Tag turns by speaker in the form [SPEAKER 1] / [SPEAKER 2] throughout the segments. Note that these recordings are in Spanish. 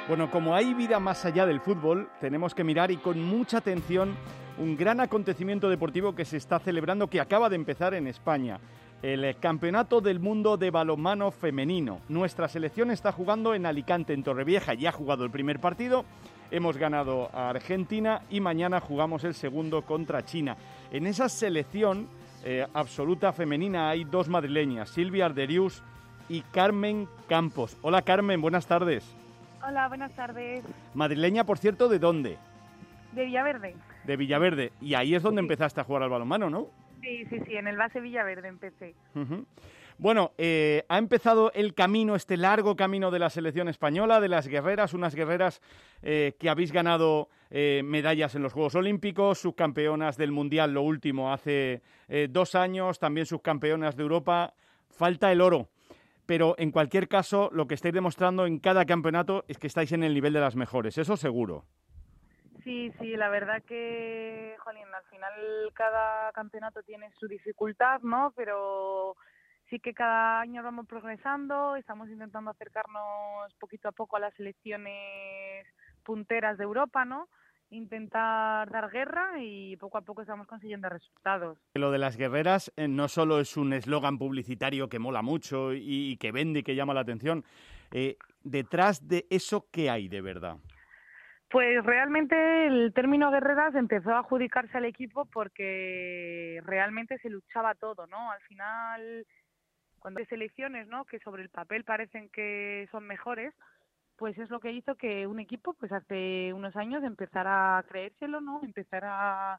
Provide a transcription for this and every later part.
[SPEAKER 1] Bueno, como hay vida más allá del fútbol, tenemos que mirar y con mucha atención un gran acontecimiento deportivo que se está celebrando, que acaba de empezar en España. El Campeonato del Mundo de Balonmano Femenino. Nuestra selección está jugando en Alicante, en Torrevieja. Ya ha jugado el primer partido, hemos ganado a Argentina y mañana jugamos el segundo contra China. En esa selección absoluta femenina hay dos madrileñas, Silvia Arderius y Carmen Campos. Hola Carmen, buenas tardes.
[SPEAKER 2] Hola, buenas tardes.
[SPEAKER 1] Madrileña, por cierto, ¿de dónde?
[SPEAKER 2] De Villaverde.
[SPEAKER 1] De Villaverde. Y ahí es donde empezaste a jugar al balonmano, ¿no?
[SPEAKER 2] Sí, en el base Villaverde empecé.
[SPEAKER 1] Uh-huh. Bueno, ha empezado el camino, este largo camino de la selección española, de las guerreras, unas guerreras que habéis ganado medallas en los Juegos Olímpicos, subcampeonas del Mundial, lo último, hace 2 años, también subcampeonas de Europa. Falta el oro. Pero en cualquier caso, lo que estáis demostrando en cada campeonato es que estáis en el nivel de las mejores, eso seguro.
[SPEAKER 2] Sí, la verdad que, jolín, al final cada campeonato tiene su dificultad, ¿no? Pero sí que cada año vamos progresando, estamos intentando acercarnos poquito a poco a las selecciones punteras de Europa, ¿no? Intentar dar guerra y poco a poco estamos consiguiendo resultados.
[SPEAKER 1] Lo de las guerreras no solo es un eslogan publicitario que mola mucho y que vende y que llama la atención. Detrás de eso, ¿qué hay de verdad?
[SPEAKER 2] Pues realmente el término guerreras empezó a adjudicarse al equipo porque realmente se luchaba todo, ¿no? Al final, cuando hay selecciones, ¿no?, que sobre el papel parecen que son mejores, pues es lo que hizo que un equipo, pues hace unos años, empezara a creérselo, ¿no? Empezara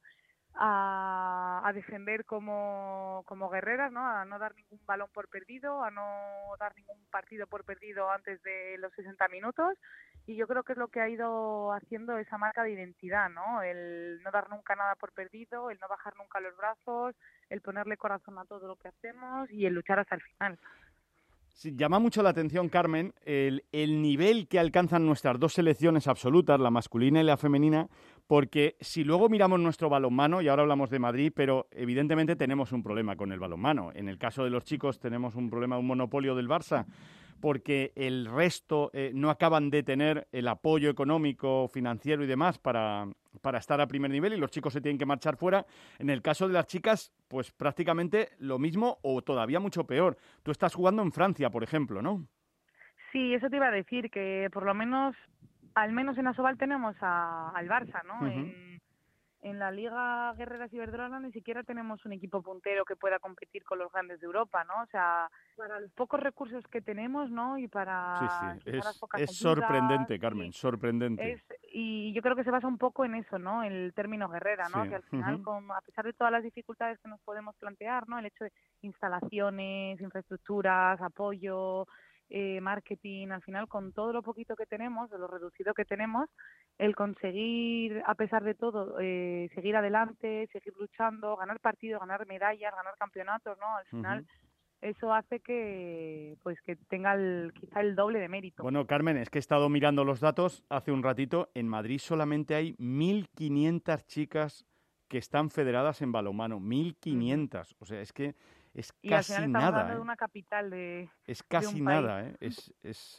[SPEAKER 2] a defender como guerreras, ¿no? A no dar ningún balón por perdido, a no dar ningún partido por perdido antes de los 60 minutos. Y yo creo que es lo que ha ido haciendo esa marca de identidad, ¿no? El no dar nunca nada por perdido, el no bajar nunca los brazos, el ponerle corazón a todo lo que hacemos y el luchar hasta el final.
[SPEAKER 1] Sí, llama mucho la atención, Carmen, el nivel que alcanzan nuestras dos selecciones absolutas, la masculina y la femenina, porque si luego miramos nuestro balonmano, y ahora hablamos de Madrid, pero evidentemente tenemos un problema con el balonmano. En el caso de los chicos tenemos un problema, un monopolio del Barça, porque el resto no acaban de tener el apoyo económico, financiero y demás para estar a primer nivel y los chicos se tienen que marchar fuera. En el caso de las chicas, pues prácticamente lo mismo o todavía mucho peor. Tú estás jugando en Francia, por ejemplo, ¿no?
[SPEAKER 2] Sí, eso te iba a decir, que por lo menos, al menos en Asobal tenemos al Barça, ¿no?
[SPEAKER 1] Uh-huh.
[SPEAKER 2] En la Liga Guerreras Iberdrola ni siquiera tenemos un equipo puntero que pueda competir con los grandes de Europa, ¿no? O sea, para los pocos recursos que tenemos, ¿no? Y para
[SPEAKER 1] las pocas
[SPEAKER 2] ayudas,
[SPEAKER 1] sorprendente, Carmen, sorprendente.
[SPEAKER 2] Y yo creo que se basa un poco en eso, ¿no? El término guerrera, ¿no?
[SPEAKER 1] Sí.
[SPEAKER 2] Que al final, a pesar de todas las dificultades que nos podemos plantear, ¿no? El hecho de instalaciones, infraestructuras, apoyo, marketing, al final con todo lo poquito que tenemos, de lo reducido que tenemos, el conseguir, a pesar de todo, seguir adelante, seguir luchando, ganar partidos, ganar medallas, ganar campeonatos, ¿no? Al final eso hace que tenga quizá el doble de mérito.
[SPEAKER 1] Bueno, Carmen, es que he estado mirando los datos hace un ratito. En Madrid solamente hay 1.500 chicas que están federadas en balonmano. 1.500. O sea, es que es
[SPEAKER 2] y
[SPEAKER 1] casi
[SPEAKER 2] al final
[SPEAKER 1] nada.
[SPEAKER 2] Estamos hablando de una capital
[SPEAKER 1] es casi
[SPEAKER 2] de un
[SPEAKER 1] nada,
[SPEAKER 2] país.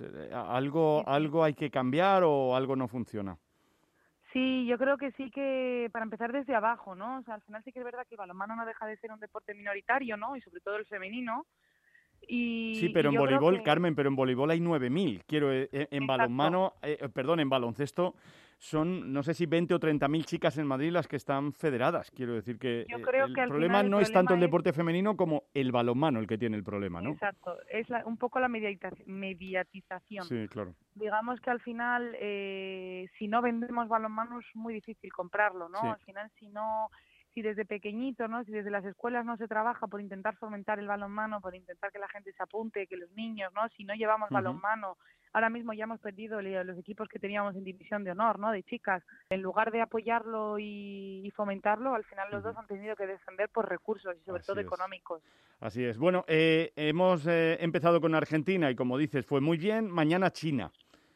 [SPEAKER 1] Algo hay que cambiar o algo no funciona.
[SPEAKER 2] Sí, yo creo que sí, que para empezar desde abajo, ¿no? O sea, al final sí que es verdad que el balonmano no deja de ser un deporte minoritario, ¿no? Y sobre todo el femenino.
[SPEAKER 1] Sí, pero en voleibol, Carmen, pero en voleibol hay 9.000. En balonmano, en baloncesto son, no sé si 20 o 30.000 chicas en Madrid las que están federadas. Quiero decir que el problema no es tanto el deporte femenino como el balonmano el que tiene el problema, ¿no?
[SPEAKER 2] Exacto, es un poco la mediatización.
[SPEAKER 1] Sí, claro.
[SPEAKER 2] Digamos que al final, si no vendemos balonmano es muy difícil comprarlo, ¿no?
[SPEAKER 1] Sí.
[SPEAKER 2] Al final, si desde pequeñito, ¿no? Si desde las escuelas no se trabaja por intentar fomentar el balonmano, por intentar que la gente se apunte, que los niños, ¿no? Si no llevamos balonmano, ahora mismo ya hemos perdido los equipos que teníamos en división de honor, ¿no? De chicas. En lugar de apoyarlo y fomentarlo, al final los dos han tenido que defender por recursos y sobre todo económicos.
[SPEAKER 1] Así es. Bueno, hemos empezado con Argentina y como dices, fue muy bien. Mañana China.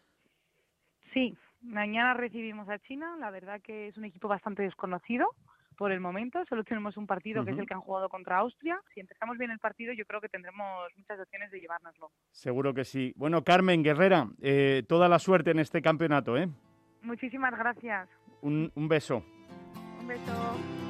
[SPEAKER 2] Sí, mañana recibimos a China. La verdad que es un equipo bastante desconocido por el momento. Solo tenemos un partido que es el que han jugado contra Austria. Si empezamos bien el partido, yo creo que tendremos muchas opciones de llevárnoslo.
[SPEAKER 1] Seguro que sí. Bueno, Carmen Guerrera, toda la suerte en este campeonato, ¿eh?
[SPEAKER 2] Muchísimas gracias.
[SPEAKER 1] Un beso.
[SPEAKER 2] Un beso.